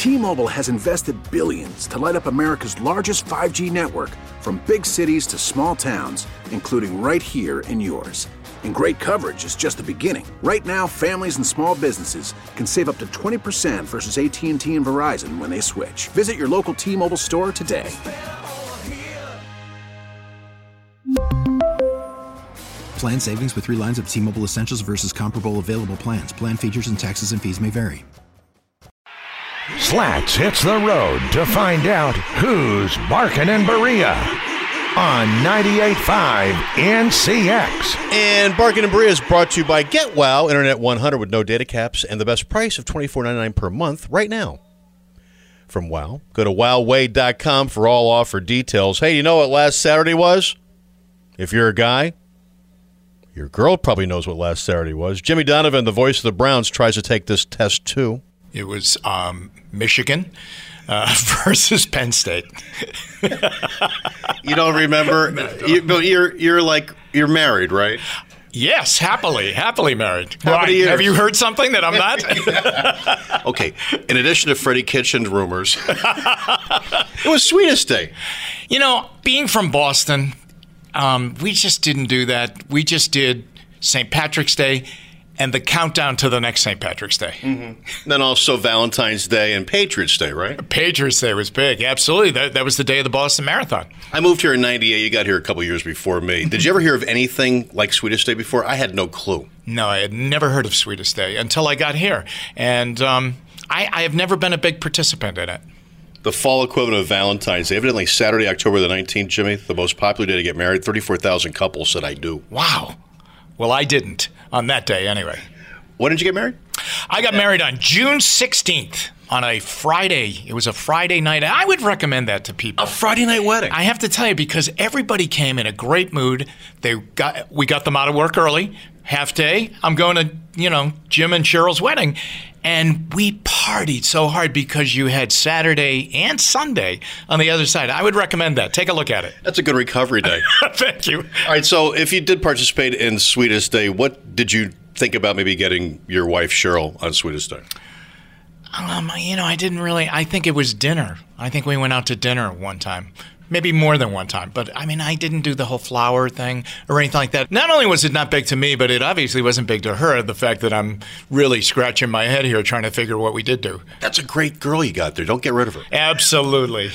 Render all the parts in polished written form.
T-Mobile has invested billions to light up America's largest 5G network, from big cities to small towns, including right here in yours. And great coverage is just the beginning. Right now, families and small businesses can save up to 20% versus AT&T and Verizon when they switch. Visit your local T-Mobile store today. Plan savings with 3 lines of T-Mobile Essentials versus comparable available plans. Plan features and taxes and fees may vary. Slats hits the road to find out who's barking in Berea on 98.5 NCX. And Barkin' and Berea is brought to you by Get Wow, Internet 100 with no data caps and the best price of $24.99 per month right now. From Wow, go to wowway.com for all offer details. Hey, you know what last Saturday was? If you're a guy, your girl probably knows what last Saturday was. Jimmy Donovan, the voice of the Browns, tries to take this test too. It was Michigan versus Penn State. You don't remember? You're married, right? Yes, happily married. How many years? Have you heard something that I'm not? Okay. In addition to Freddie Kitchen's rumors, it was Sweetest Day. You know, being from Boston, we just didn't do that. We just did St. Patrick's Day and the countdown to the next St. Patrick's Day. Mm-hmm. Then also Valentine's Day and Patriots Day, right? Patriots Day was big. Absolutely. That was the day of the Boston Marathon. I moved here in 98. You got here a couple years before me. Did you ever hear of anything like Sweetest Day before? I had no clue. No, I had never heard of Sweetest Day until I got here. And I have never been a big participant in it. The fall equivalent of Valentine's Day. Evidently, Saturday, October the 19th, Jimmy, the most popular day to get married. 34,000 couples said I do. Wow. Well, I didn't on that day anyway. When did you get married? I got married on June 16th on a Friday. It was a Friday night. I would recommend that to people. A Friday night wedding. I have to tell you, because everybody came in a great mood. We got them out of work early, half day. I'm going to, Jim and Cheryl's wedding. And we partied so hard because you had Saturday and Sunday on the other side. I would recommend that. Take a look at it. That's a good recovery day. Thank you. All right, so if you did participate in Sweetest Day, what did you think about maybe getting your wife Cheryl on Sweetest Day? I didn't really. I think it was dinner. I think we went out to dinner one time. Maybe more than one time. But, I didn't do the whole flower thing or anything like that. Not only was it not big to me, but it obviously wasn't big to her, the fact that I'm really scratching my head here trying to figure what we did do. That's a great girl you got there. Don't get rid of her. Absolutely.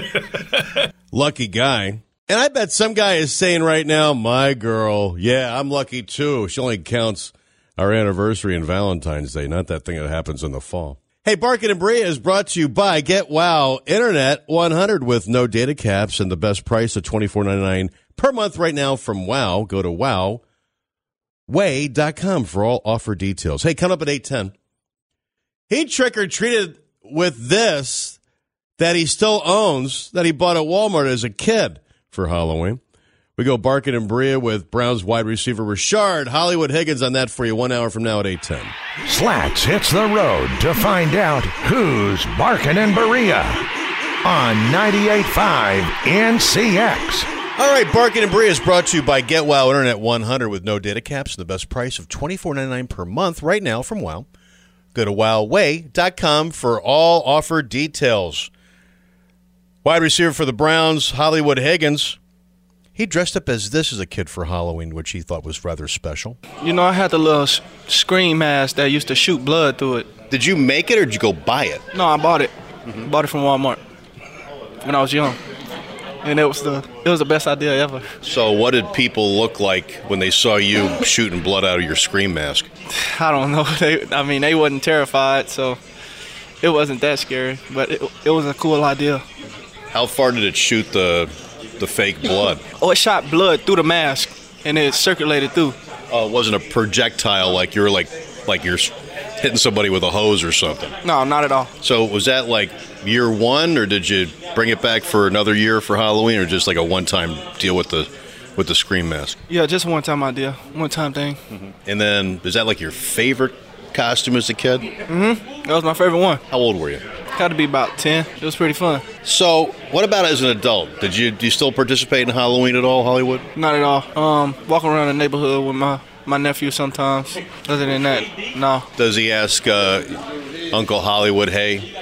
Lucky guy. And I bet some guy is saying right now, my girl, yeah, I'm lucky too. She only counts our anniversary and Valentine's Day, not that thing that happens in the fall. Hey, Barkin' and Berea is brought to you by Get Wow, Internet 100 with no data caps and the best price of $24.99 per month right now from Wow. Go to wowway.com for all offer details. Hey, coming up at 8:10. He trick-or-treated with this that he still owns that he bought at Walmart as a kid for Halloween. We go Barkin' and Berea with Browns wide receiver Rashard Hollywood Higgins on that for you 1 hour from now at 8:10. Slats hits the road to find out who's barking in Berea on 98.5 NCX. All right, Barkin' and Berea is brought to you by Get Wow Internet 100 with no data caps and the best price of $24.99 per month right now from Wow. Go to wowway.com for all offer details. Wide receiver for the Browns, Hollywood Higgins. He dressed up as this as a kid for Halloween, which he thought was rather special. I had the little screen mask that used to shoot blood through it. Did you make it or did you go buy it? No, I bought it. Bought it from Walmart when I was young. And it was the best idea ever. So what did people look like when they saw you shooting blood out of your scream mask? I don't know. They wasn't terrified, so it wasn't that scary. But it was a cool idea. How far did it shoot the fake blood? Oh, it shot blood through the mask, and it circulated through. Oh, it wasn't a projectile like you're hitting somebody with a hose or something? No, not at all. So was that like year one, or did you bring it back for another year for Halloween, or just like a one-time deal with the scream mask? Yeah, just one-time idea, one-time thing. Mm-hmm. And then, is that like your favorite costume as a kid? Mm-hmm. That was my favorite one. How old were you? Had to be about 10. It was pretty fun. So, what about as an adult? Do you still participate in Halloween at all, Hollywood? Not at all. Walking around the neighborhood with my nephew sometimes. Other than that, no. Does he ask Uncle Hollywood, hey,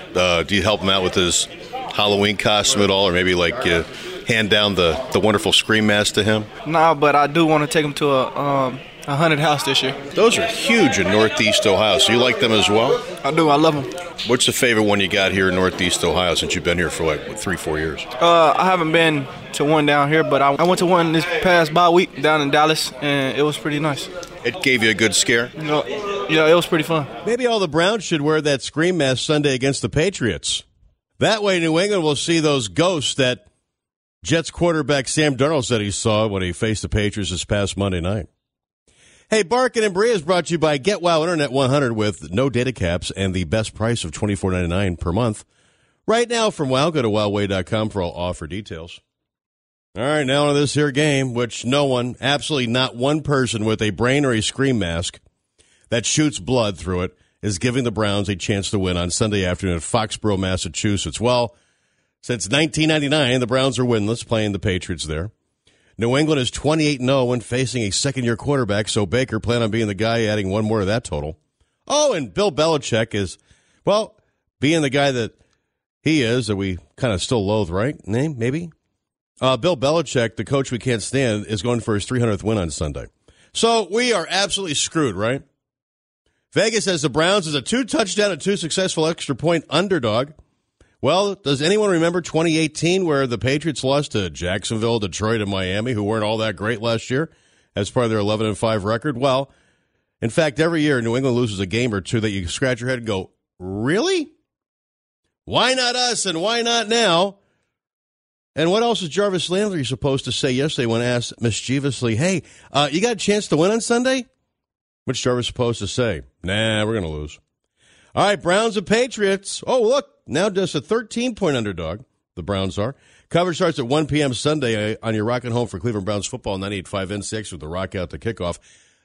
Do you help him out with his Halloween costume at all, or maybe like hand down the wonderful Scream mask to him? Nah, but I do want to take him to a haunted house this year. Those are huge in Northeast Ohio. So you like them as well? I do. I love them. What's the favorite one you got here in Northeast Ohio since you've been here for like 3-4 years? I haven't been to one down here, but I went to one this past bye week down in Dallas, and it was pretty nice. It gave you a good scare? Yeah, it was pretty fun. Maybe all the Browns should wear that Scream mask Sunday against the Patriots. That way New England will see those ghosts that Jets quarterback Sam Darnold said he saw when he faced the Patriots this past Monday night. Hey, Barkin and Berea is brought to you by Get Wow Internet 100 with no data caps and the best price of $24.99 per month. Right now from Wow, go to wowway.com for all offer details. All right, now on to this here game, which no one, absolutely not one person with a brain or a Scream mask that shoots blood through it is giving the Browns a chance to win on Sunday afternoon at Foxborough, Massachusetts. Well, since 1999, the Browns are winless playing the Patriots there. New England is 28-0 when facing a second-year quarterback, so Baker planned on being the guy adding one more to that total. Oh, and Bill Belichick is, well, being the guy that he is, that we kind of still loathe, right? Name, maybe? Bill Belichick, the coach we can't stand, is going for his 300th win on Sunday. So we are absolutely screwed, right? Vegas has the Browns as a 2-touchdown and 2-successful extra-point underdog. Well, does anyone remember 2018 where the Patriots lost to Jacksonville, Detroit, and Miami, who weren't all that great last year as part of their 11-5 record? Well, in fact, every year New England loses a game or two that you scratch your head and go, really? Why not us and why not now? And what else is Jarvis Landry supposed to say yesterday when asked mischievously, hey, you got a chance to win on Sunday? What's Jarvis supposed to say? Nah, we're going to lose. All right, Browns and Patriots. Oh, look, now just a 13-point underdog, the Browns are. Coverage starts at 1 p.m. Sunday on your Rockin' Home for Cleveland Browns football, 98.5 N6 with the Rock out to kickoff.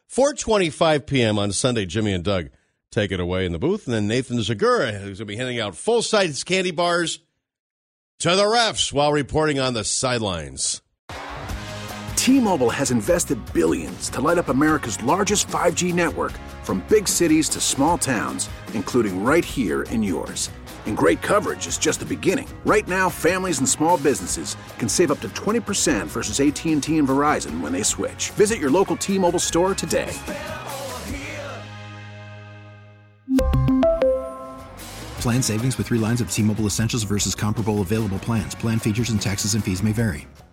4:25 p.m. on Sunday, Jimmy and Doug take it away in the booth. And then Nathan Zagura, who's going to be handing out full-size candy bars to the refs while reporting on the sidelines. T-Mobile has invested billions to light up America's largest 5G network, from big cities to small towns, including right here in yours. And great coverage is just the beginning. Right now, families and small businesses can save up to 20% versus AT&T and Verizon when they switch. Visit your local T-Mobile store today. Plan savings with 3 lines of T-Mobile Essentials versus comparable available plans. Plan features and taxes and fees may vary.